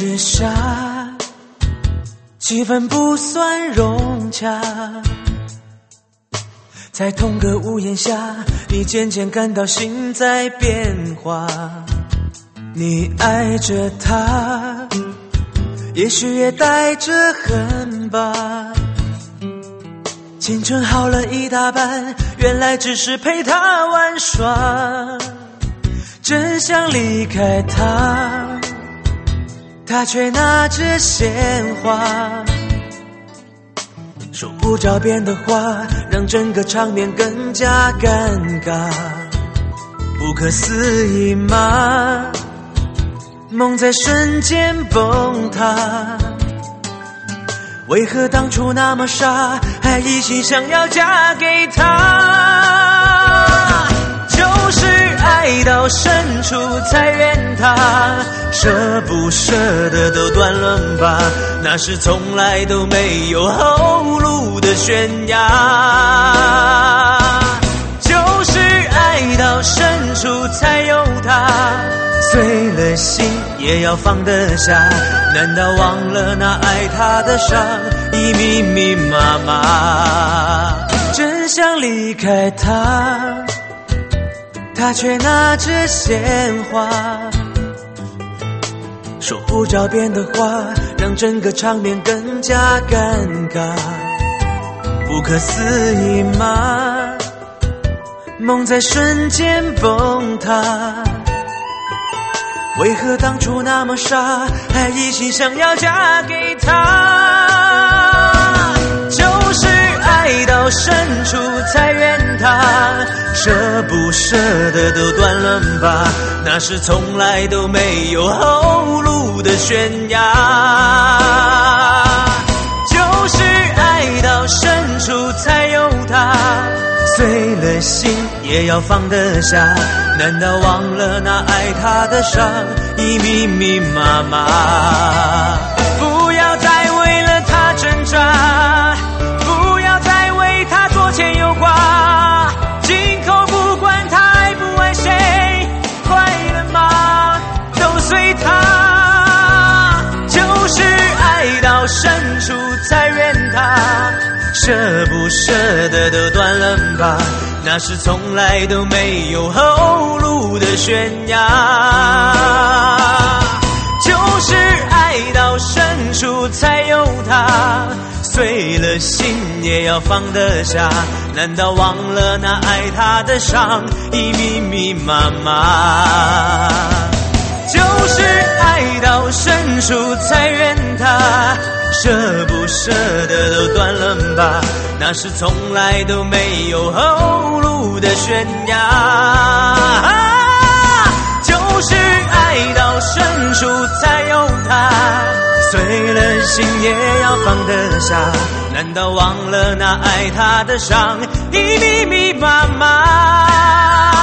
之下，气氛不算融洽，在同个屋檐下，你渐渐感到心在变化。你爱着他，也许也带着恨吧。青春好了一大半，原来只是陪他玩耍。真想离开他，他却拿着鲜花，说不着边的话，让整个场面更加尴尬。不可思议吗？梦在瞬间崩塌。为何当初那么傻，还一心想要嫁给他？就是爱到深处才怨他，舍不舍得都断轮吧，那是从来都没有后路的悬崖。就是爱到深处才有他，碎了心也要放得下，难道忘了那爱他的伤已密密麻麻？真想离开他，他却拿着鲜花，说不着边的话，让整个场面更加尴尬。不可思议吗？梦在瞬间崩塌。为何当初那么傻，还一心想要嫁给他？就是爱到深处才怨他，舍不舍得都断轮吧，那是从来都没有后路的悬崖。就是爱到深处才有他，碎了心也要放得下，难道忘了那爱他的伤已密密麻麻？不要再为了他挣扎，不要再为他左牵右挂，今后不管他爱不爱谁，快乐吗都随他。就是爱到深处才怨他，舍不舍得都断轮吧，那是从来都没有后路的悬崖。就是爱到深处才有他，碎了心也要放得下，难道忘了那爱他的伤已密密麻麻？就是爱到深处才怨他，舍不舍得都断轮吧，那是从来都没有后路的悬崖。就是爱到深处才有他，碎了心也要放得下，难道忘了那爱他的伤已密密麻麻？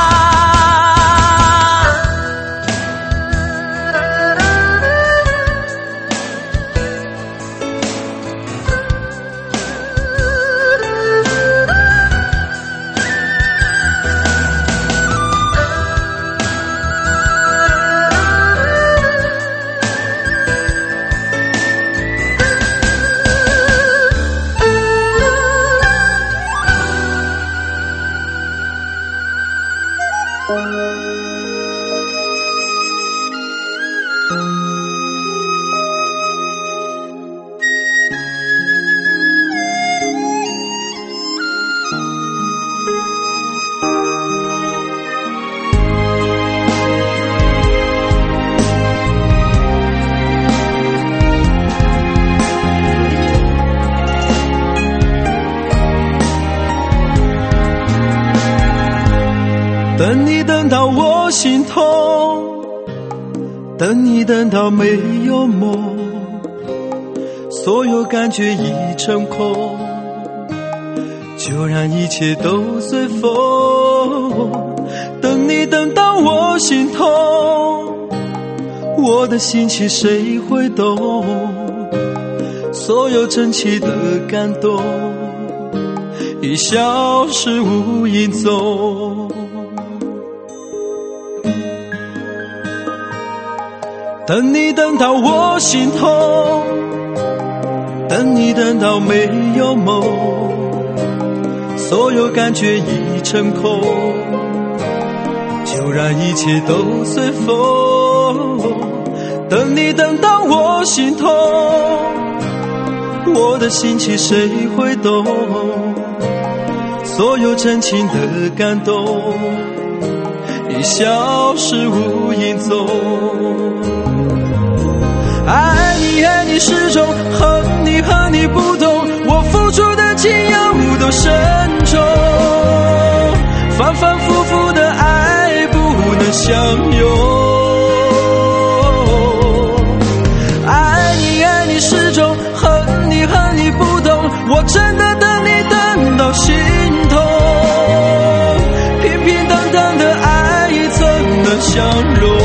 等你等到我心痛，等你等到没有梦，所有感觉已成空，就让一切都随风。等你等到我心痛，我的心情谁会懂？所有真切的感动已消失无影踪。 等你等到我心痛，等你等到没有梦，所有感觉已成空，就让一切都随风。等你等到我心痛，我的心情谁会懂？所有真情的感动已消失无影踪。爱你爱你始终，恨你恨你不懂，我付出的情有多深重，反反复复的爱不能相拥。爱你爱你始终，恨你恨你不懂，我真的等你等到心痛，平平淡淡的爱怎能相容？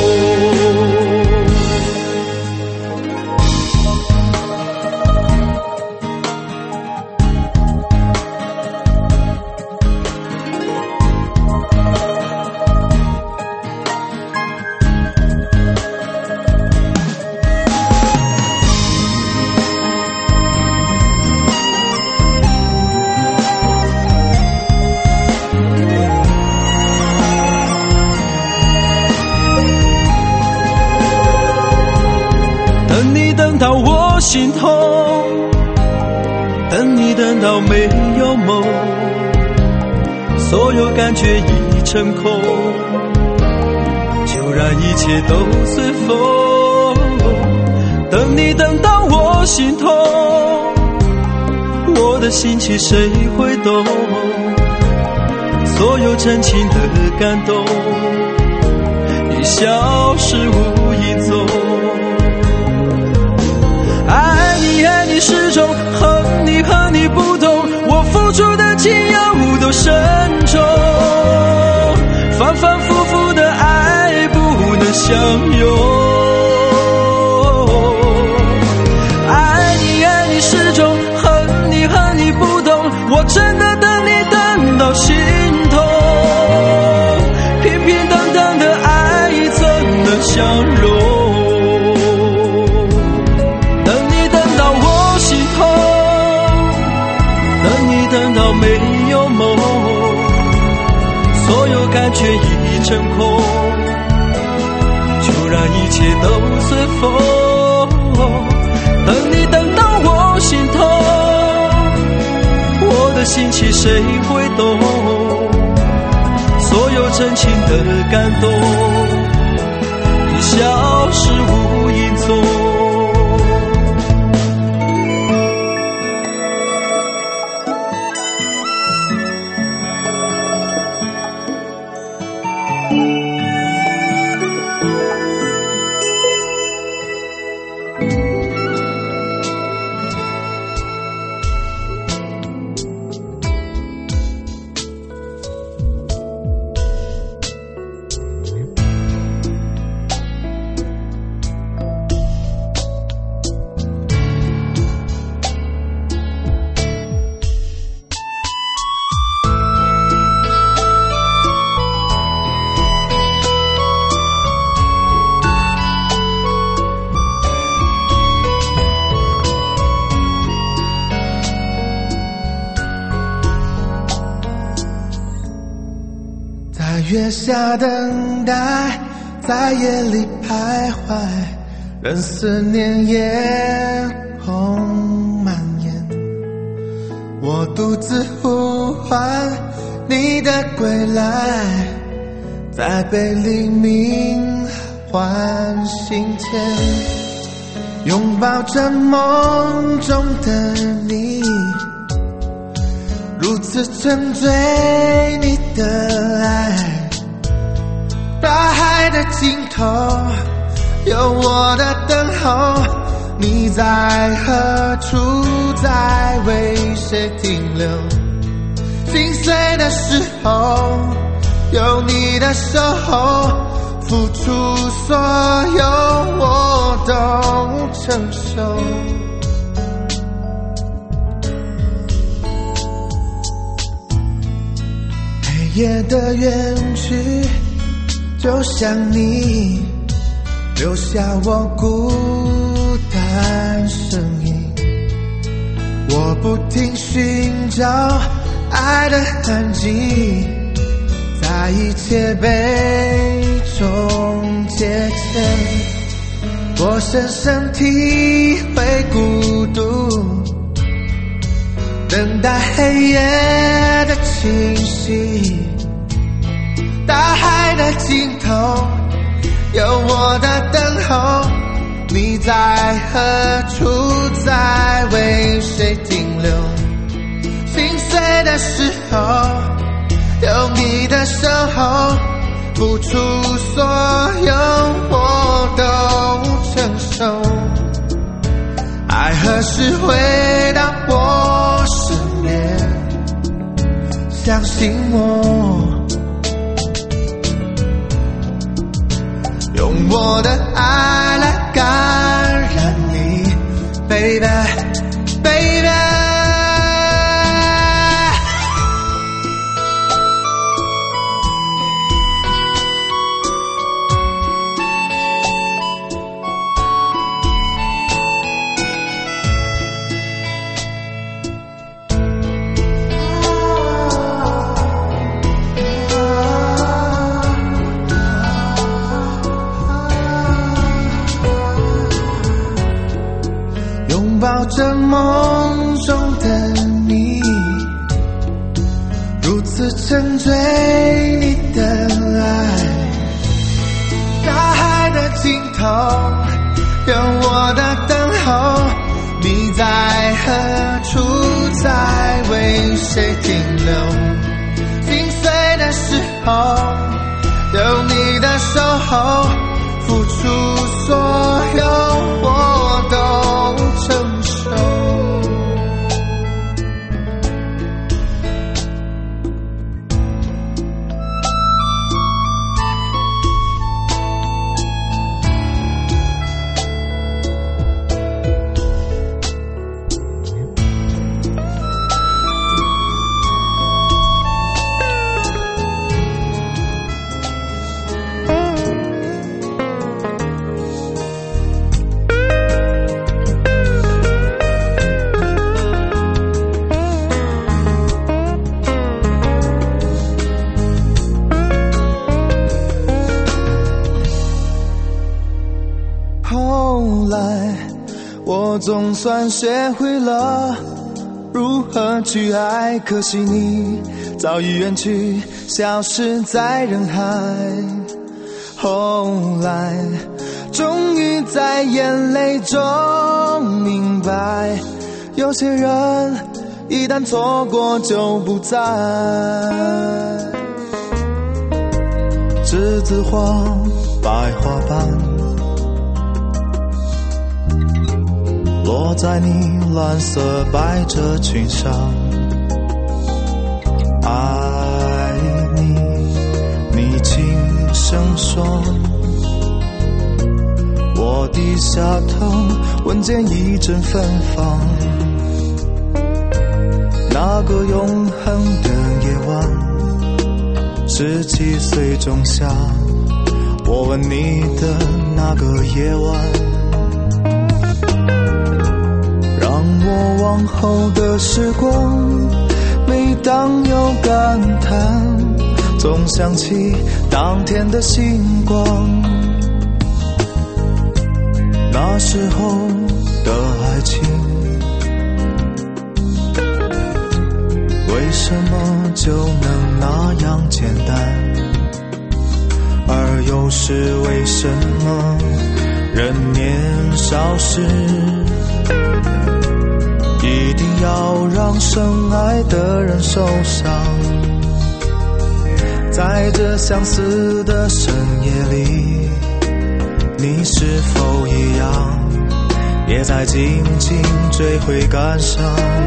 等到我心痛，等你等到没有梦，所有感觉已成空，就让一切都随风。等你等到我心痛，我的心情谁会懂？所有真情的感动已消失无影踪。爱你爱你始终，恨你恨你不懂，我付出的情有多深重，反反复复的爱不能相拥。爱你爱你始终，恨你恨你不懂，我真的等你等到心痛，平平淡淡的爱怎能相容？等到没有梦，所有感觉已成空，就让一切都随风。等你等到我心痛，我的心情谁会懂？所有真情的感动已消失无影踪。 月下等待，在夜里徘徊，任思念夜空蔓延。我独自呼唤你的归来，在被黎明唤醒前，拥抱着梦中的你，如此沉醉你的爱。大海的尽头有我的等候，你在何处，在为谁停留？心碎的时候有你的守候，付出所有我都承受。黑夜的远去，就像你留下我孤单身影。我不停寻找爱的痕迹，在一切被终结前，我深深体会孤独，等待黑夜的清晰。大海的尽头有我的等候，你在何处，在为谁停留？心碎的时候有你的守候，付出所有我都承受。爱何时回到我身边？相信我，用我的爱来感染你 ，baby baby。抱着梦中的你，如此沉醉你的爱。大海的尽头有我的等候，你在何处，在为谁停留？心碎的时候有你的守候，付出所有我都承受。后来我总算学会了如何去爱，可惜你早已远去，消失在人海。后来终于在眼泪中明白，有些人一旦错过就不再。栀子花白花瓣落在你蓝色百褶裙上，爱你，你轻声说，我低下头，闻见一阵芬芳。那个永恒的夜晚，17岁仲夏，我吻你的那个夜晚，我往后的时光，每当有感叹，总想起当天的星光。那时候的爱情，为什么就能那样简单？而又是为什么人年少时一定要让深爱的人受伤？在这相似的深夜里，你是否一样，也在静静追悔感伤？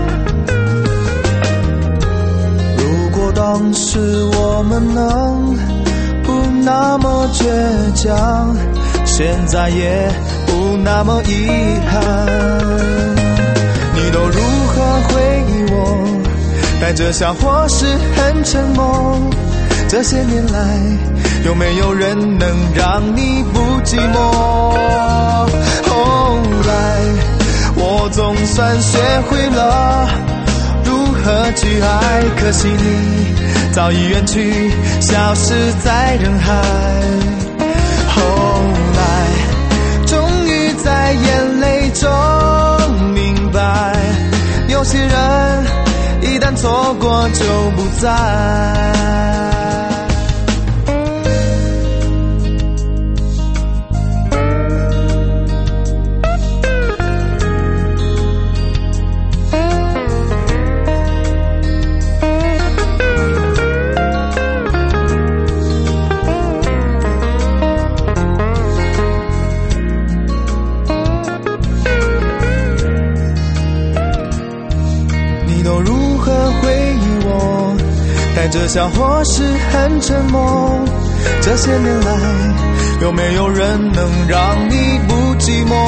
如果当时我们能不那么倔强，现在也不那么遗憾。你都如何回忆我？带着笑或是很沉默， 这些年来，有没有人能让你不寂寞？后来我总算学会了如何去爱，可惜你早已远去，消失在人海。后来终于在眼泪中明白，有些人一旦错过就不再。带着笑或是很沉默，这些年来有没有人能让你不寂寞？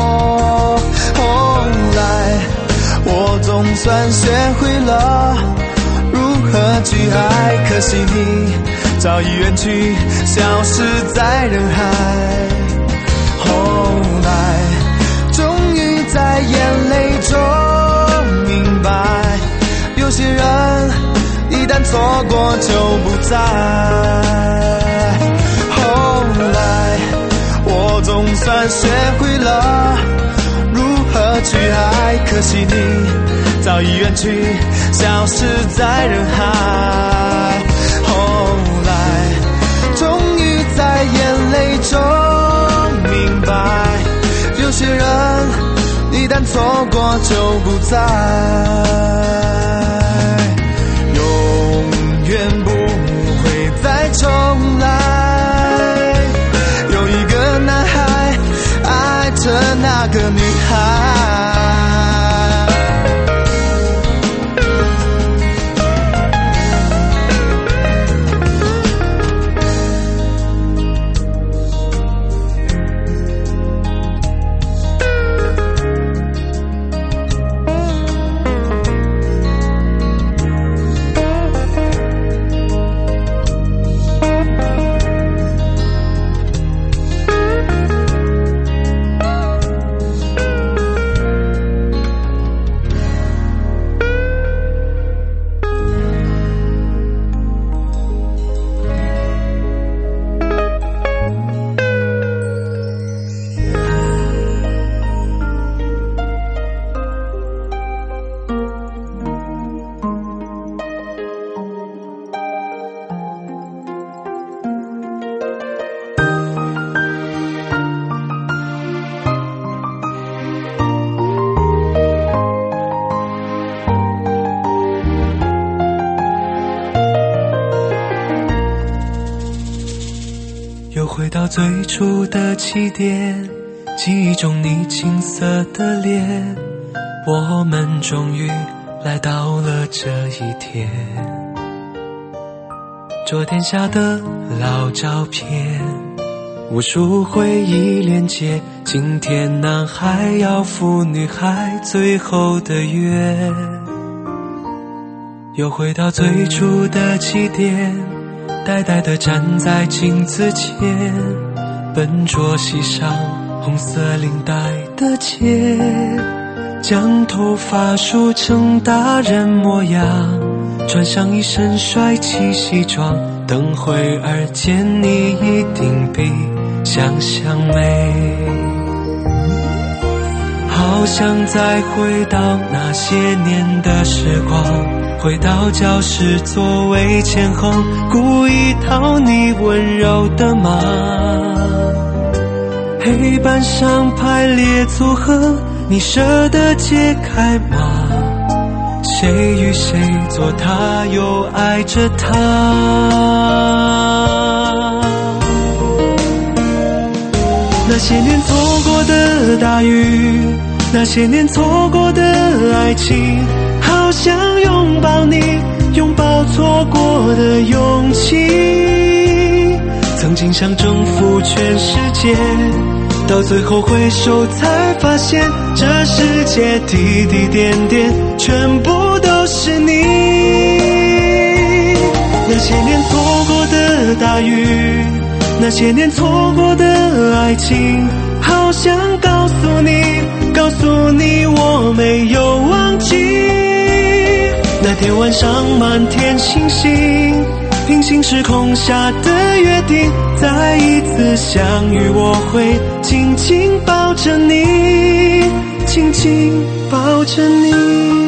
后来我总算学会了如何去爱，可惜你早已远去，消失在人海。后来终于在眼泪中明白，有些人一旦错过就不再。后来我总算学会了如何去爱，可惜你早已远去，消失在人海。后来终于在眼泪中明白，有些人一旦错过就不再，永远不会再重来。有一个男孩爱着那个女孩， 又回到最初的起点，记忆中你青涩的脸，我们终于来到了这一天。桌垫下的老照片，无数回忆连接，今天男孩要赴女孩最后的约。又回到最初的起点，呆呆地站在镜子前，笨拙系上红色领带的结，将头发梳成大人模样，穿上一身帅气西装，等会儿见你一定比想象美。好想再回到那些年的时光，回到教室座位前后，故意讨你温柔的骂。黑板上排列组合，你舍得解开吗？谁与谁做他，又爱着他。那些年错过的大雨，那些年错过的爱情，好想拥抱你，拥抱错过的勇气。曾经想征服全世界，到最后回首才发现，这世界滴滴点点全部都是你。那些年错过的大雨，那些年错过的爱情，好想告诉你我没有忘记。那天晚上满天星星，平行时空下的约定，再一次相遇我会紧紧抱着你，紧紧抱着你。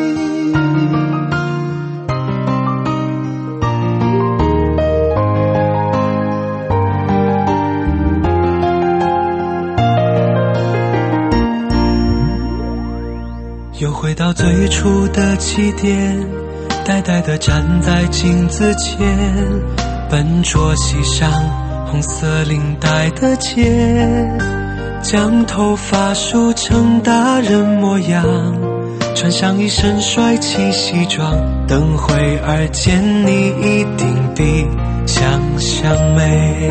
又回到最初的起点，呆呆地站在镜子前，笨拙系上红色领带的结，将头发梳成大人模样，穿上一身帅气西装，等会儿见你一定比想象美。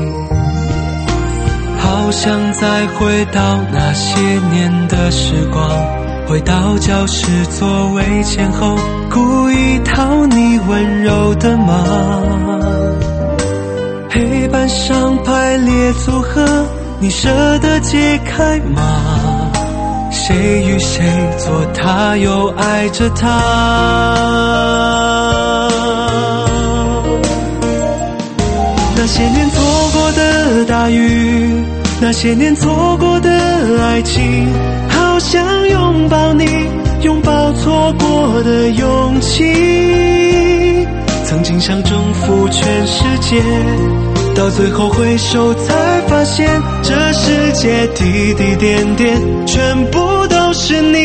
好想再回到那些年的时光，回到教室座位前后，故意讨你温柔的骂。黑板上排列组合，你舍得解开吗？谁与谁做他又爱着他。那些年错过的大雨，那些年错过的爱情，好想拥抱你，拥抱错过的勇气。曾经想征服全世界，到最后回首才发现，这世界滴滴点点全部都是你。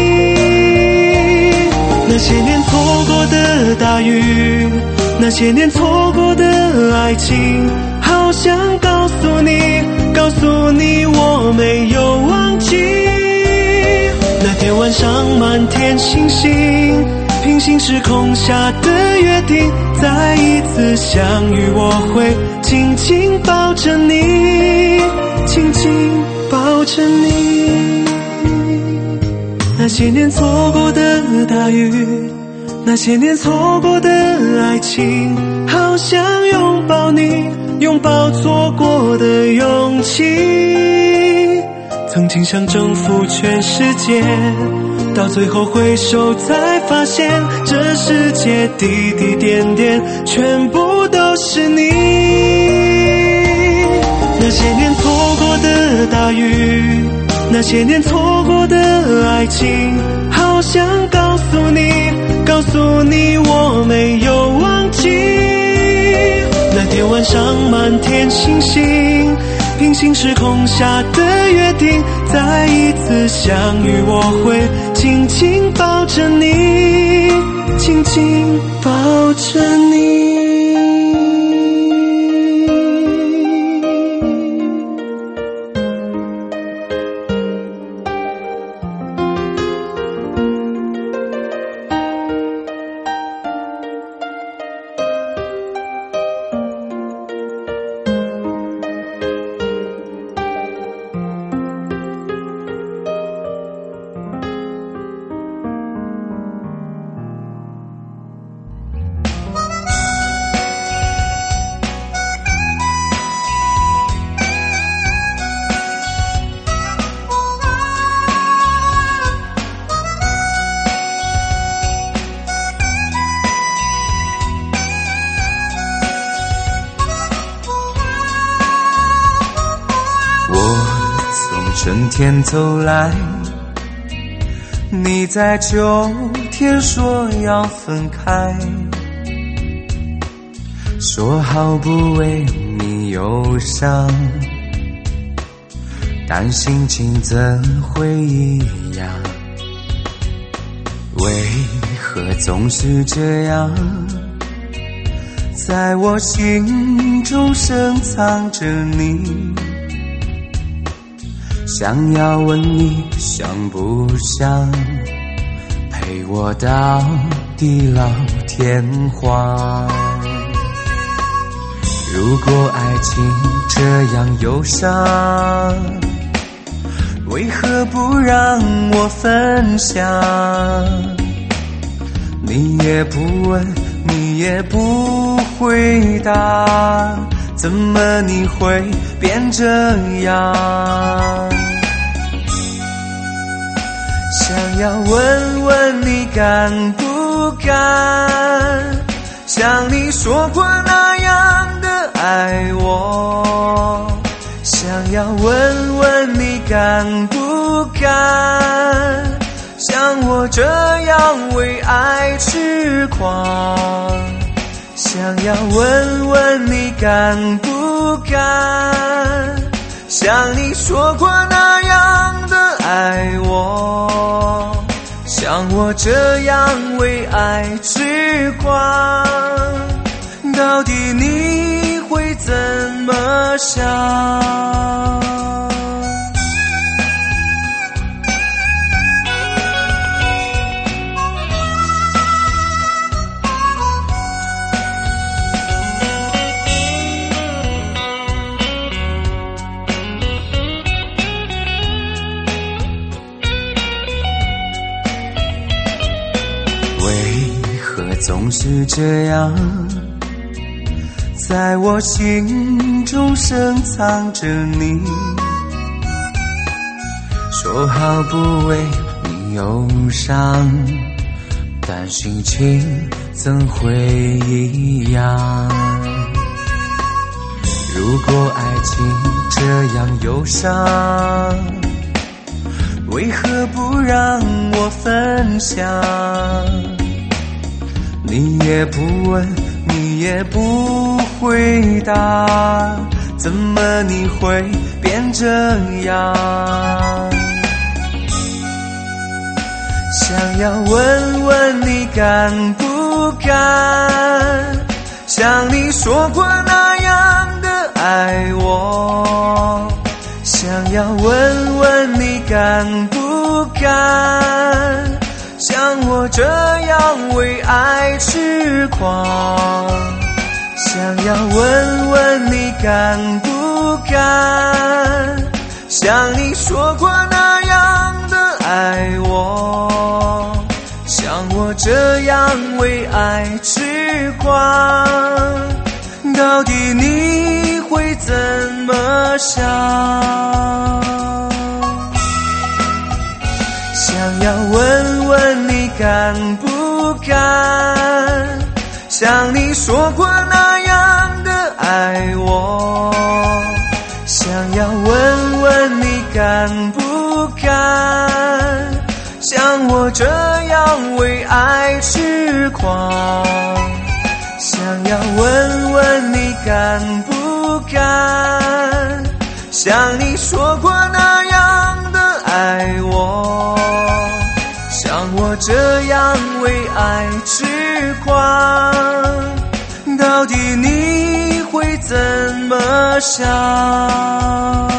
那些年错过的大雨，那些年错过的爱情，好想告诉你我没有忘记。那天晚上满天星星，平行时空下的约定，再一次相遇我会紧紧抱着你，紧紧抱着你。那些年错过的大雨，那些年错过的爱情，好想拥抱你，拥抱错过的勇气。曾经想征服全世界，到最后回首才发现，这世界滴滴点点全部都是你。那些年错过的大雨，那些年错过的爱情，好想告诉你我没有忘记。那天晚上满天星星，平行时空下的约定，再一次相遇我会紧紧抱着你，紧紧抱着你。 春天走来，你在秋天说要分开，说好不为你忧伤，但心情怎会一样？为何总是这样，在我心中深藏着你？想要问你想不想陪我到地老天荒？如果爱情这样忧伤，为何不让我分享？你也不问，你也不回答，怎么你会变这样？想要问问你敢不敢，像你说过那样的爱我。想要问问你敢不敢，像我这样为爱痴狂。想要问问你敢不敢，像你说过那样的爱我，像我这样为爱痴狂。到底你会怎么想？总是这样，在我心中深藏着你，说好不为你忧伤，但心情怎会一样？如果爱情这样忧伤，为何不让我分享？你也不问，你也不回答，怎么你会变这样？想要问问你敢不敢，像你说过那样的爱我。想要问问你敢不敢，像我这样为爱痴狂。想要问问你敢不敢，像你说过那样的爱我，像我这样为爱痴狂。到底你会怎么想？想要问问你敢不敢，像你说过那样的爱我。想要问问你敢不敢，像我这样为爱痴狂。想要问问你敢不敢，像你说过那样的爱我，像我这样为爱痴狂。到底你会怎么想？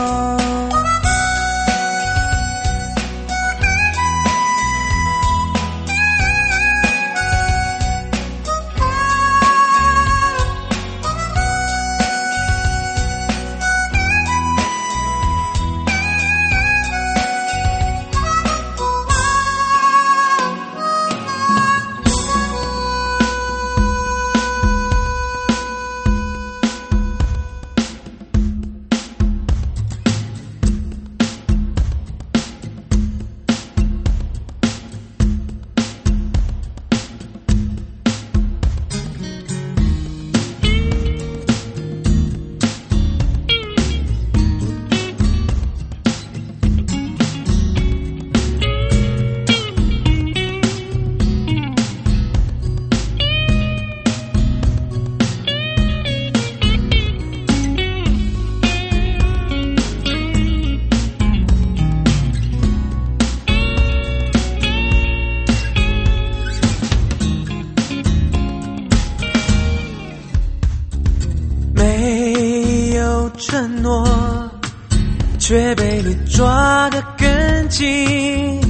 承诺却被你抓得更紧，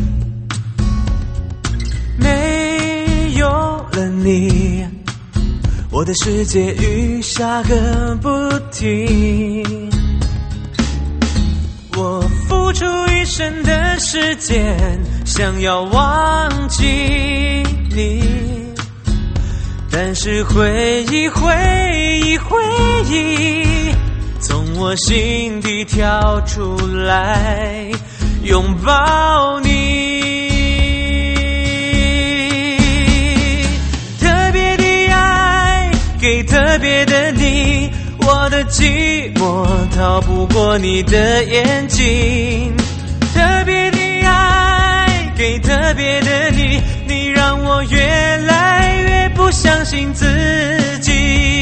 没有了你，我的世界雨下个不停。我付出一生的时间，想要忘记你， 但是回忆从我心底跳出来，拥抱你。特别的爱给特别的你，我的寂寞逃不过你的眼睛。特别的爱给特别的你，你让我越来越不相信自己。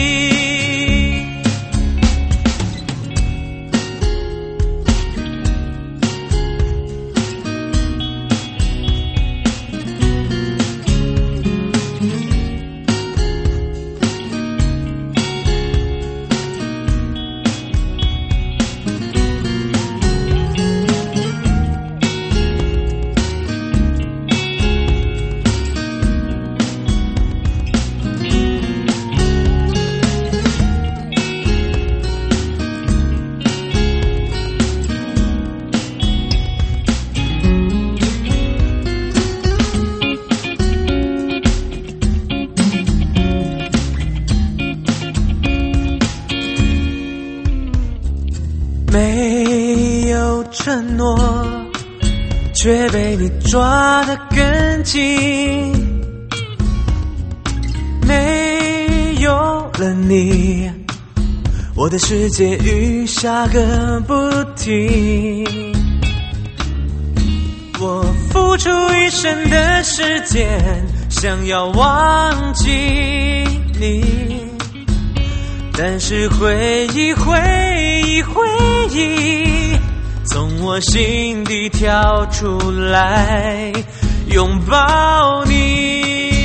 没有承诺，却被你抓得更紧。没有了你，我的世界雨下个不停。我付出一生的时间，想要忘记你，但是回忆从我心底跳出来，拥抱你。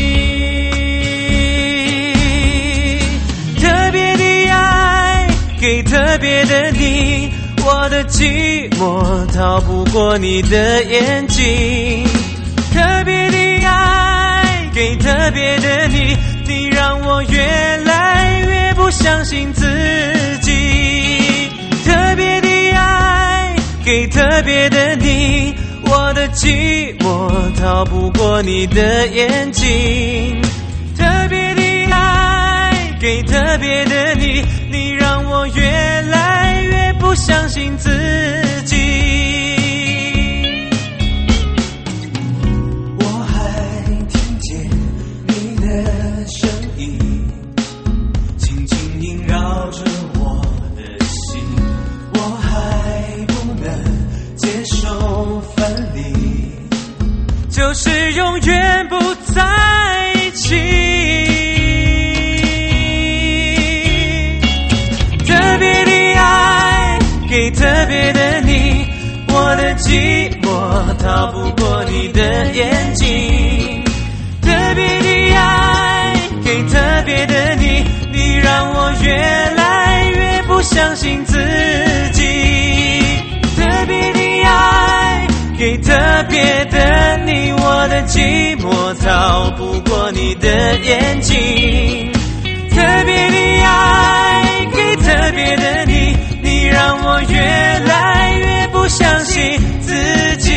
特别的爱给特别的你，我的寂寞逃不过你的眼睛。特别的爱给特别的你，你让我越来越不相信自己。特别的爱给特别的你，我的寂寞逃不过你的眼睛。特别的爱给特别的你，你让我越来越不相信自己。我还听见你的声音，轻轻萦绕着我的心，我还不能接受分离，就是永远不在一起。特别的爱给特别的你，我的寂寞逃不过你的眼睛。特别的爱给特别的你，你让我越来越不相信自己。特别的爱给特别的你，我的寂寞逃不过你的眼睛。特别的爱给特别的你，你让我越来越不相信自己。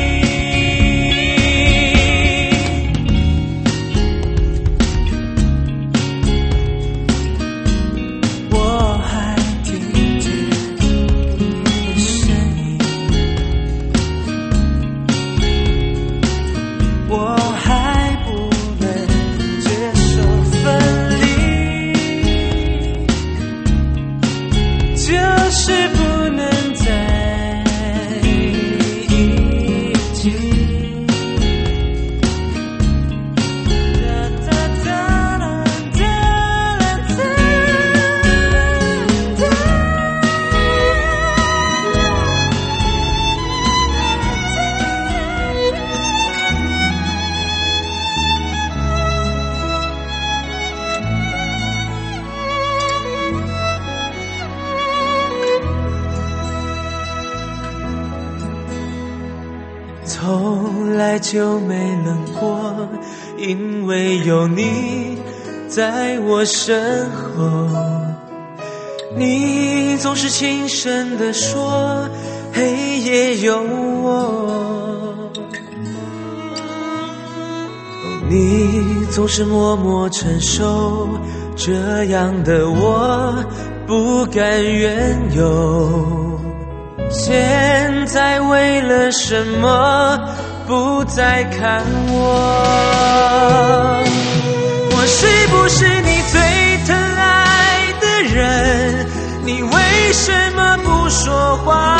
我还听见你的声音，我还不能接受分离，就是不能在一起。从来就没冷过，因为有你在我身后。你总是轻声地说，黑夜有我。 你总是默默承受，这样的我不甘愿有。现在为了什么不再看我？我是不是你最疼爱的人？你为什么不说话？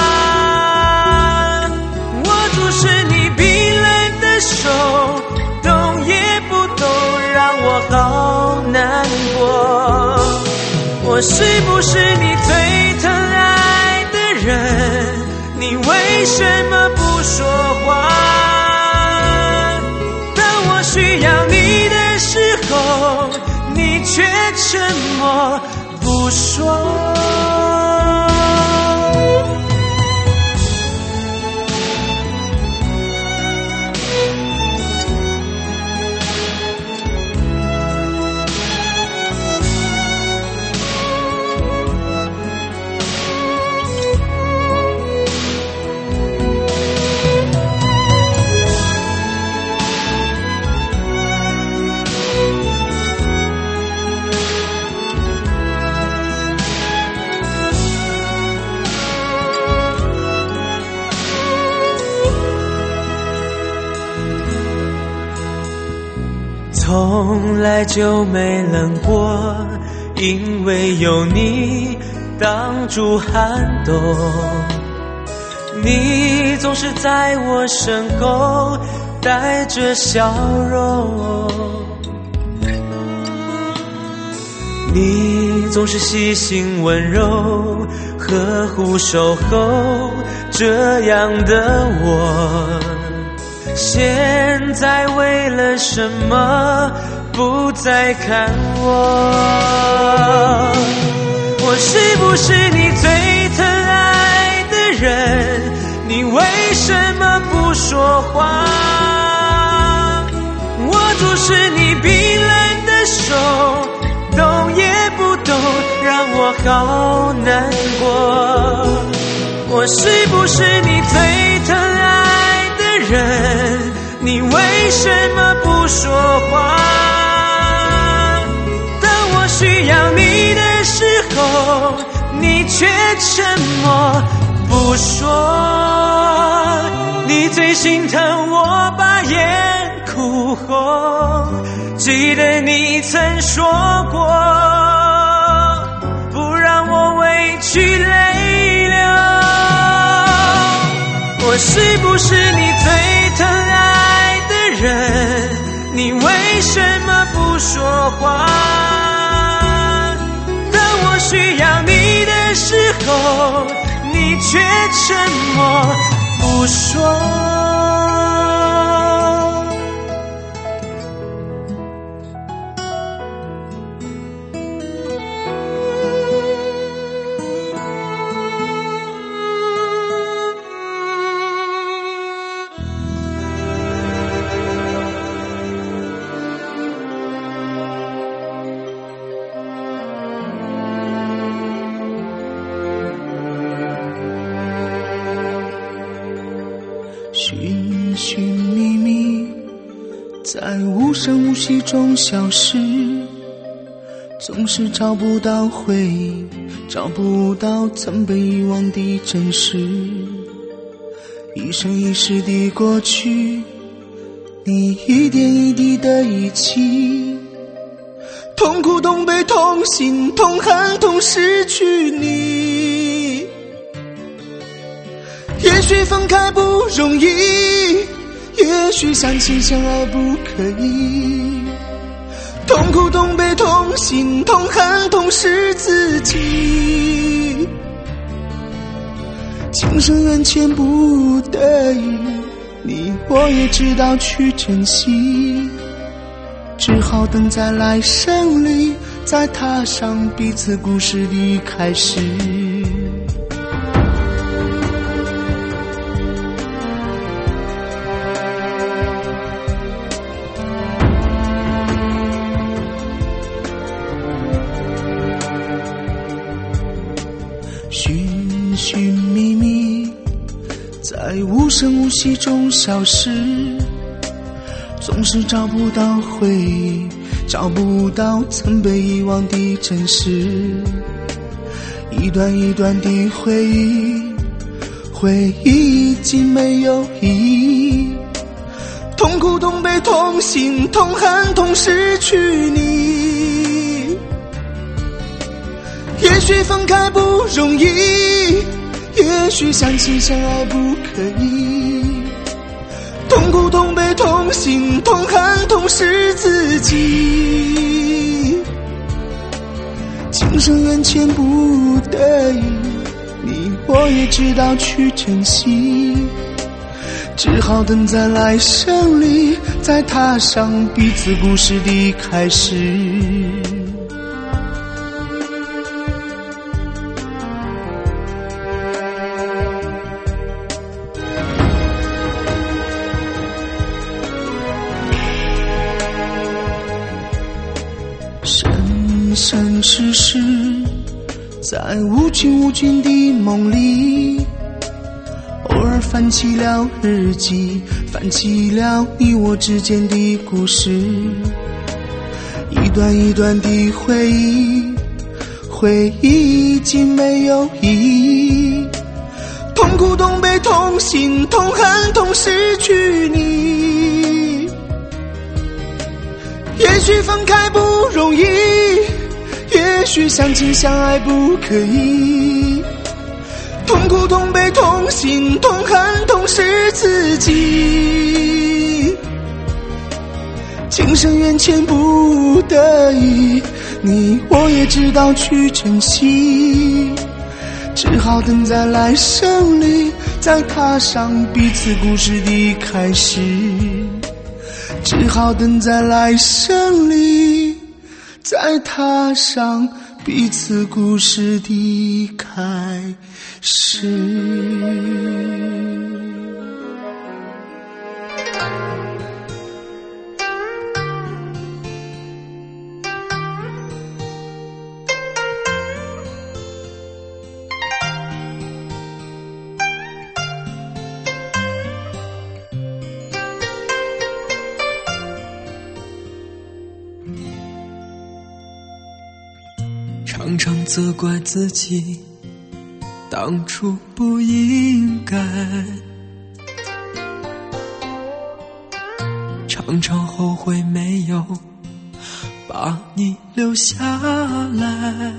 我注视你冰冷的手，动也不动，让我好难过。我是不是你最疼爱的人？你为什么不说话？当我需要你的时候，你却沉默不说。从来就没冷过，因为有你挡住寒冬。你总是在我身后带着笑容，你总是细心温柔，呵护守候，这样的我现在为了什么不再看我？我是不是你最疼爱的人？你为什么不说话？我注视你冰冷的手，动也不动，让我好难过。我是不是你最疼爱的人？你为什么不说话？当我需要你的时候，你却沉默不说。你最心疼我把眼哭红，记得你曾说过，不让我委屈泪流。我是不是你最疼爱的人？你为什么不说话？当我需要你的时候，你却沉默不说。 寻寻觅觅，在无声无息中消失，总是找不到回忆，找不到曾被遗忘的真实。一生一世的过去，你一点一滴的遗弃，痛苦痛悲痛心痛恨痛失去你。也许分开不容易，也许相亲相爱不可以，痛苦痛悲痛心痛恨痛失自己。情深缘浅不得已，你我也知道去珍惜，只好等在来生里，再踏上彼此故事的开始。寻寻觅觅，在无声无息中消失， 总是找不到回忆，找不到曾被遗忘的真实。一段一段的回忆，回忆已经没有意义。痛苦、痛悲、痛心、痛恨、痛失去你。也许分开不容易，也许相亲相爱不可以。痛苦、痛悲、痛心、痛恨、痛失自己。今生缘浅不得已，你我也知道去珍惜，只好等在来生里，再踏上彼此故事的开始。生生世世，在无尽无尽的梦里，偶尔翻起了日记，翻起了你我之间的故事。一段一段的回忆，回忆已经没有意义。痛苦、痛悲、痛心、痛恨、痛失去你。也许分开不容易，也许相亲相爱不可以。痛苦、痛悲、痛心、痛恨、痛失自己。今生缘浅不得已，你我也知道去珍惜，只好等在来生里，再踏上彼此故事的开始。只好等在来生里，再踏上彼此故事的开始。 常常责怪自己当初不应该，常常后悔没有把你留下来。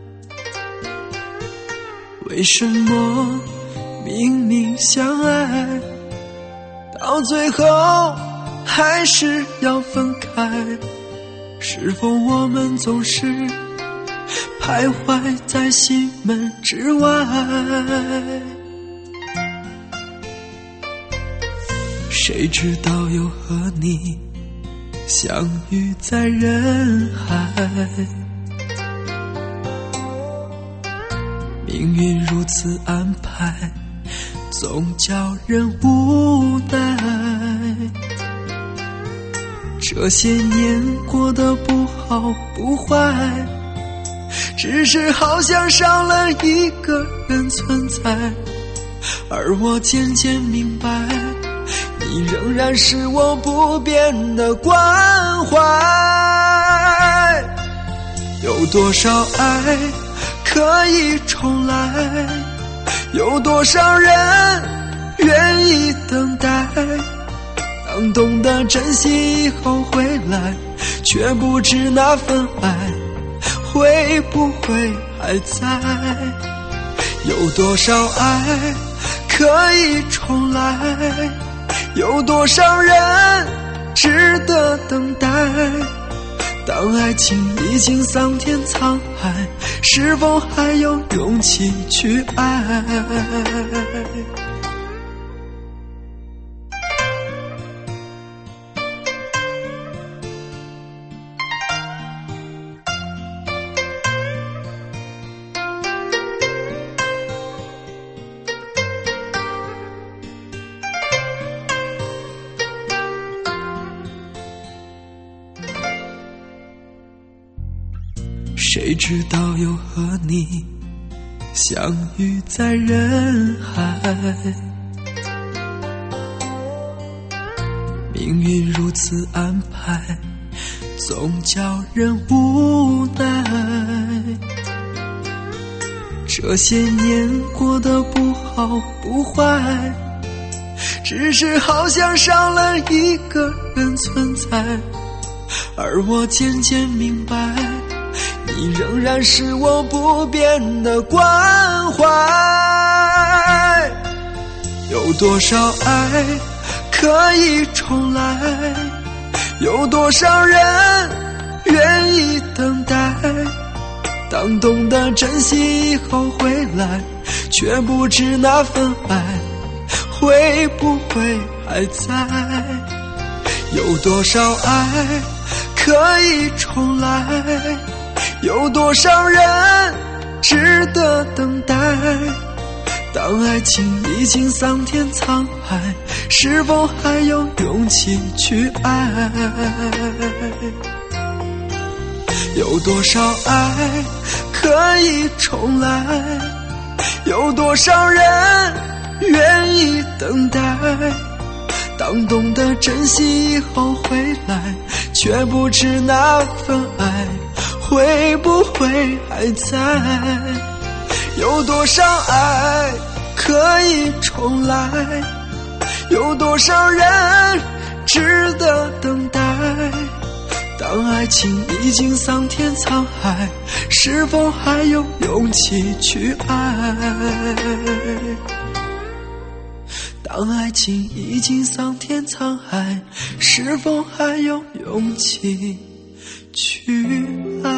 为什么明明相爱，到最后还是要分开？是否我们总是徘徊在心门之外？谁知道又和你相遇在人海，命运如此安排，总叫人无奈。这些年过得不好不坏，只是好像少了一个人存在，而我渐渐明白，你仍然是我不变的关怀。有多少爱可以重来，有多少人愿意等待，当懂得珍惜以后回来，却不知那份爱会不会还在？有多少爱可以重来，有多少人值得等待？当爱情已经桑田沧海，是否还有勇气去爱？谁知道又和你相遇在人海， 命运如此安排，总叫人无奈。这些年过得不好不坏，只是好像少了一个人存在。而我渐渐明白，你仍然是我不变的关怀。有多少爱可以重来，有多少人愿意等待，当懂得珍惜以后回来，却不知那份爱会不会还在。有多少爱可以重来，有多少人值得等待，当爱情已经桑田沧海，是否还有勇气去爱？有多少爱可以重来，有多少人愿意等待，当懂得珍惜以后回来，却不知那份爱会不会还在。有多少爱可以重来，有多少人值得等待，当爱情已经桑田沧海，是否还有勇气去爱？当爱情已经桑田沧海，是否还有勇气去爱？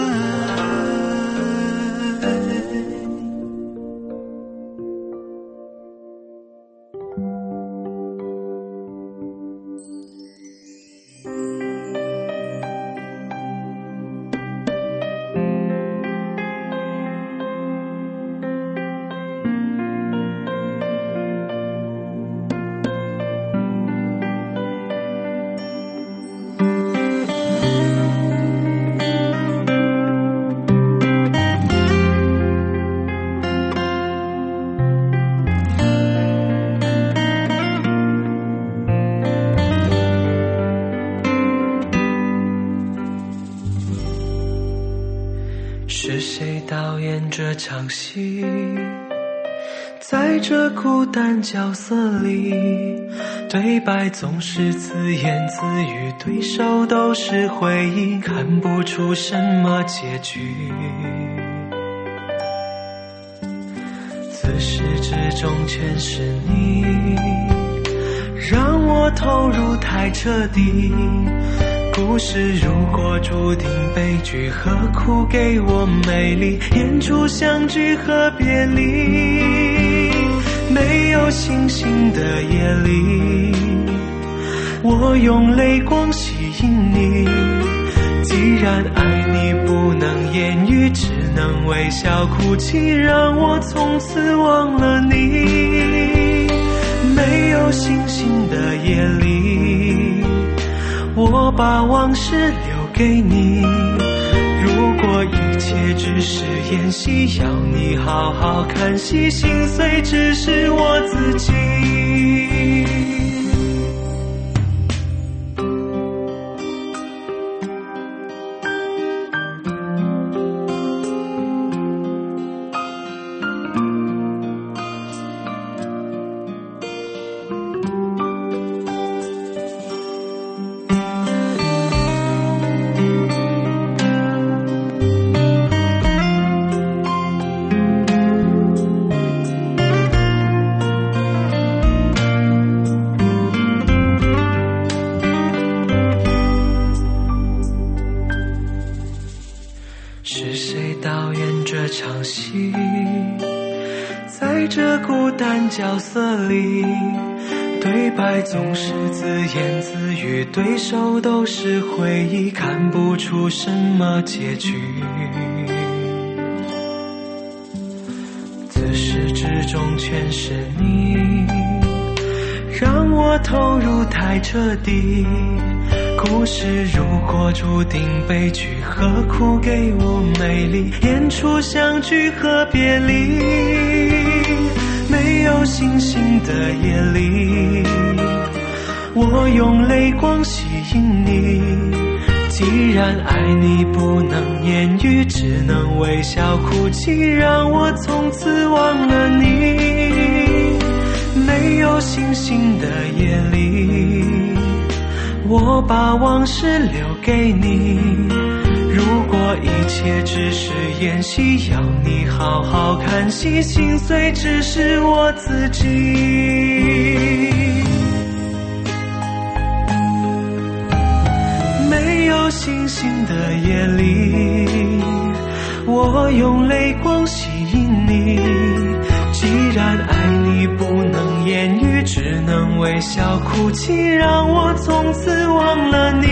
是谁导演这场戏？在这孤单角色里，对白总是自言自语，对手都是回忆，看不出什么结局。自始至终全是你，让我投入太彻底。故事如果注定悲剧，何苦给我美丽？演出相聚和别离，没有星星的夜里，我用泪光吸引你。既然爱你不能言语，只能微笑哭泣，让我从此忘了你。没有星星的夜里，我把往事留给你。如果一切只是演戏，要你好好看戏，心碎只是我自己。是谁导演这场戏？在这孤单角色里，对白总是自言自语，对手都是回忆，看不出什么结局。自始至终全是你，让我投入太彻底。故事如果注定悲剧，何苦给我美丽？演出相聚和别离，没有星星的夜里， 我用泪光吸引你。既然爱你不能言语，只能微笑哭泣，让我从此忘了你。没有星星的夜里，我把往事留给你。如果一切只是演戏，要你好好看戏，心碎只是我自己。没有星星的夜里，我用泪光吸引你。既然爱你不能言语，只能微笑哭泣，让我从此忘了你。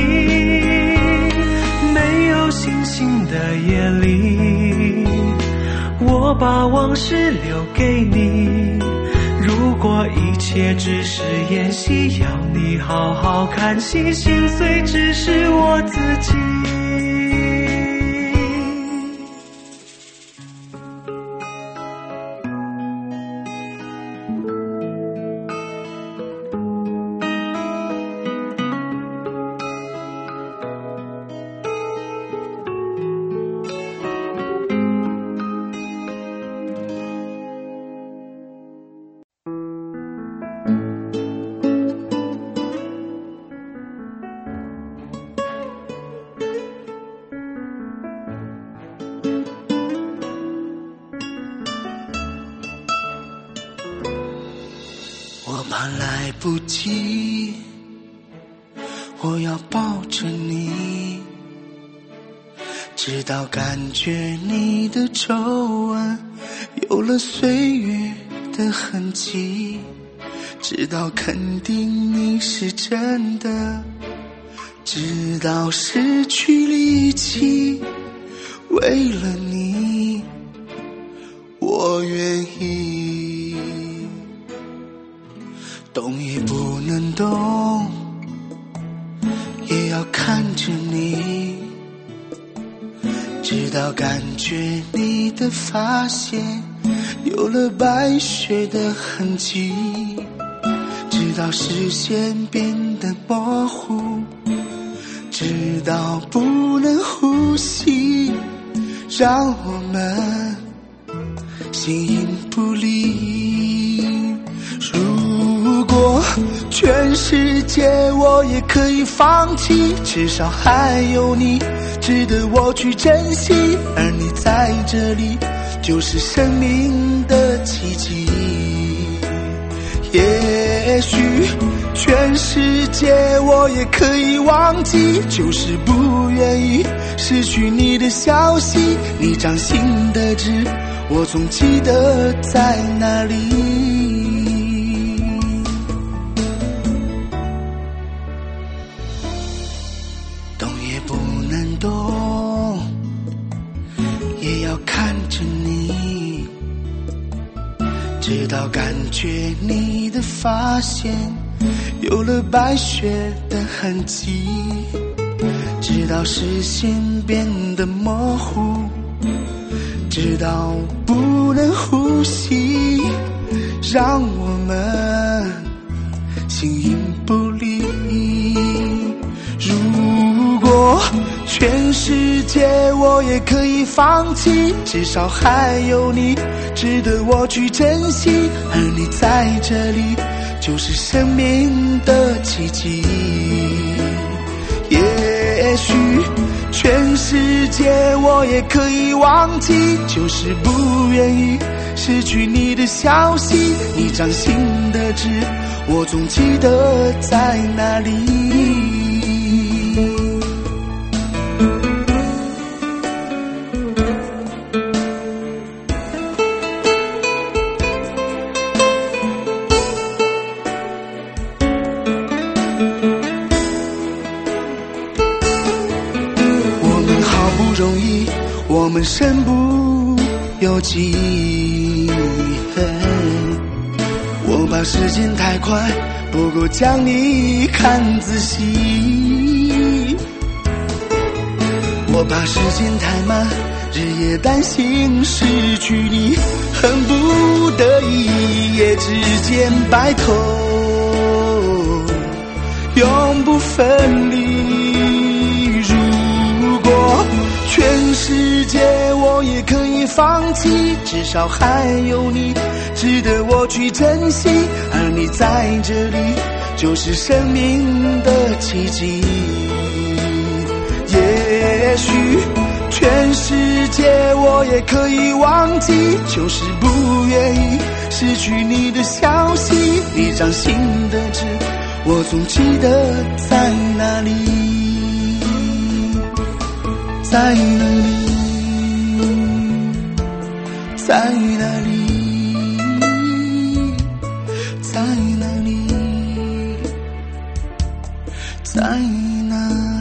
没有星星的夜里，我把往事留给你。如果一切只是演戏，要你好好看戏，心碎只是我自己。 我怕来不及，我要抱着你，直到感觉你的皱纹有了岁月的痕迹，直到肯定你是真的，直到失去力气，为了你，我愿意。动也不能动，也要看着你，直到感觉你的发线有了白雪的痕迹，直到视线变得模糊，直到不能呼吸，让我们形影不离。如果全世界我也可以放弃，至少还有你值得我去珍惜，而你在这里就是生命的奇迹。也许全世界我也可以忘记，就是不愿意失去你的消息，你掌心的痣我总记得在哪里。动也不能动，也要看着你，直到感觉你的发线有了白雪的痕迹，直到视线变得模糊，直到不能呼吸，让我们形影不离。如果全世界我也可以放弃，至少还有你值得我去珍惜，而你在这里就是生命的奇迹。也许全世界我也可以忘记，就是不愿意失去你的消息，你掌心的痣我总记得在哪里。我们身不由己，我怕时间太快，不够将你看仔细，我怕时间太慢，日夜担心失去你，恨不得一夜之间白头， 永不分离。如果全世界我也可以放弃，至少还有你值得我去珍惜，而你在这里就是生命的奇迹。也许全世界我也可以忘记，就是不愿意失去你的消息。一张新的纸，我总记得在哪里，在哪里，在哪里，在哪里，在哪里。